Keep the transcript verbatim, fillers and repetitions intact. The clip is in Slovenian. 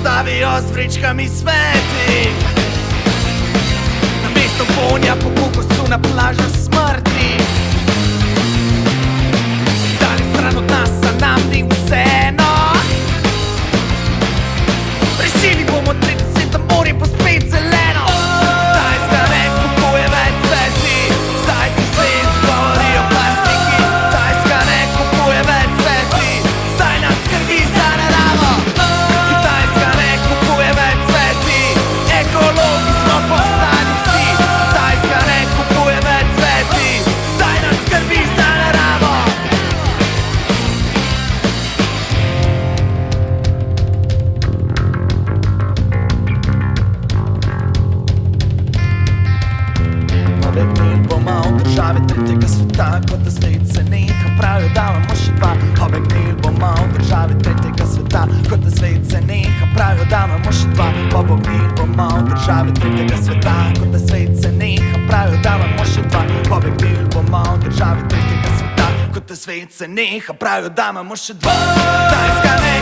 postavijo z vrečkami smeti. Namesto vonja po kokosu na plažah smrti. Dali stran od nas, a nam ni vseeno. Rešili bomo trideset, a morje bo spet zeleno. Tajska ne kupuje več cvetli, zajci svet govorijo plastiki. Tajska ne kupuje več cvetli, zdaj nas skrbi za naravo. Kitajska ne kupuje več cvetli, ekologi smo postali vsi. Tajska ne kupuje več cvetli, zdaj nas skrbi za naravo. Pobegnili bomo v države tretjega sveta, kot da svet se neha, pravijo, da imamo še dva. Pobegnili bomo v države tretjega sveta, kot da svet se neha, pravijo, da imamo še dva. Pobegnili bomo v države tretjega sveta, kot da svet se neha, pravijo, da imamo še dva. Pobegnili bomo v države tretjega sveta, kot da svet se neha, pravijo, da imamo še dva. Tajska ne